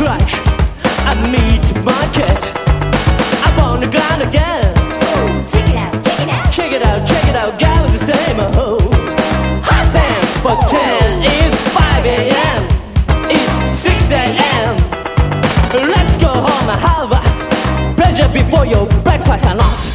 like a meat market. Up on the ground again. Check it out, check it out. Check it out, check it out, got the same hot dance for 10. It's 5 a.m. It's 6 a.m. Let's go home and have a pleasure before your breakfast and lunch.